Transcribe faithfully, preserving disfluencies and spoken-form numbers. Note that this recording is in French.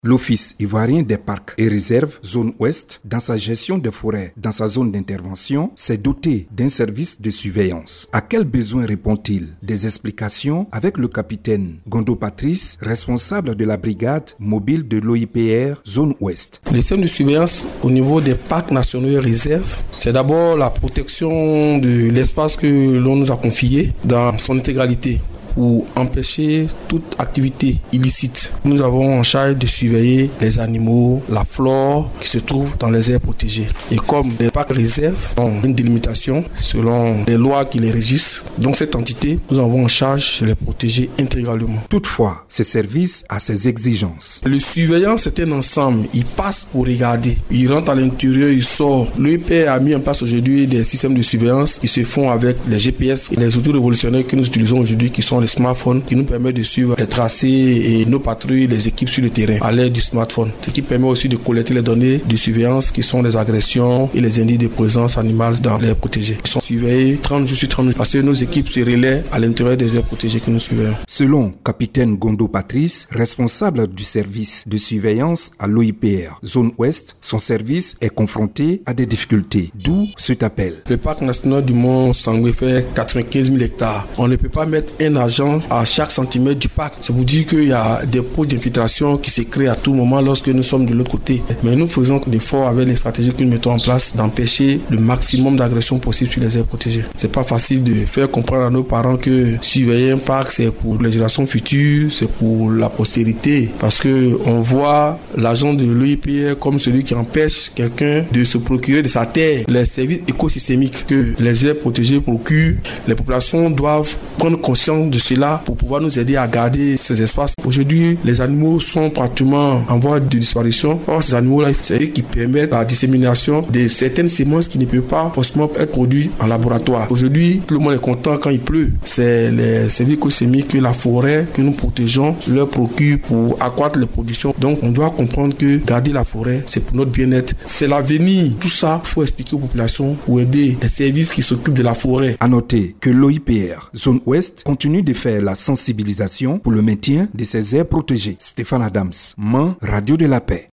L'Office ivoirien des parcs et réserves zone ouest, dans sa gestion des forêts dans sa zone d'intervention, s'est doté d'un service de surveillance. À quel besoin répond-il? Des explications avec le capitaine Gondo Patrice, responsable de la brigade mobile de l'O I P R zone ouest. Le système de surveillance au niveau des parcs nationaux et réserves, c'est d'abord la protection de l'espace que l'on nous a confié dans son intégralité, pour empêcher toute activité illicite. Nous avons en charge de surveiller les animaux, la flore qui se trouve dans les aires protégées. Et comme les parcs réserves ont une délimitation selon les lois qui les régissent, donc cette entité, nous avons en charge de les protéger intégralement. Toutefois, ce service a ses exigences. Le surveillant, c'est un ensemble. Il passe pour regarder. Il rentre à l'intérieur, il sort. L'O I P R a mis en place aujourd'hui des systèmes de surveillance qui se font avec les G P S et les outils révolutionnaires que nous utilisons aujourd'hui, qui sont les smartphones, qui nous permettent de suivre les tracés et nos patrouilles, les équipes sur le terrain à l'aide du smartphone. Ce qui permet aussi de collecter les données de surveillance qui sont les agressions et les indices de présence animale dans les aires protégées. Ils sont surveillés trente jours sur trente jours parce que nos équipes se relaient à l'intérieur des aires protégées que nous surveillons. Selon capitaine Gondo Patrice, responsable du service de surveillance à l'O I P R zone ouest, son service est confronté à des difficultés, d'où cet appel. Le parc national du Mont Sangwe fait quatre-vingt-quinze mille hectares. On ne peut pas mettre un agent à chaque centimètre du parc. C'est pour dire qu'il y a des pots d'infiltration qui se créent à tout moment lorsque nous sommes de l'autre côté. Mais nous faisons l'effort avec les stratégies que nous mettons en place d'empêcher le maximum d'agressions possibles sur les aires protégées. C'est pas facile de faire comprendre à nos parents que surveiller un parc, c'est pour les générations futures, c'est pour la postérité. Parce que on voit l'agent de l'O I P R comme celui qui empêche quelqu'un de se procurer de sa terre. Les services écosystémiques que les aires protégées procurent, les populations doivent prendre conscience de cela pour pouvoir nous aider à garder ces espaces. Aujourd'hui, les animaux sont pratiquement en voie de disparition. Or, ces animaux-là, c'est eux qui permettent la dissémination de certaines semences qui ne peuvent pas forcément être produites en laboratoire. Aujourd'hui, tout le monde est content quand il pleut. C'est les services écosystémiques que la forêt que nous protégeons leur procure pour accroître les productions. Donc, on doit comprendre que garder la forêt, c'est pour notre bien-être. C'est l'avenir. Tout ça, il faut expliquer aux populations pour aider les services qui s'occupent de la forêt. À noter que l'O I P R zone ouest continue de faire la sensibilisation pour le maintien de ces aires protégées. Stéphane Adams, Mans, Radio de la Paix.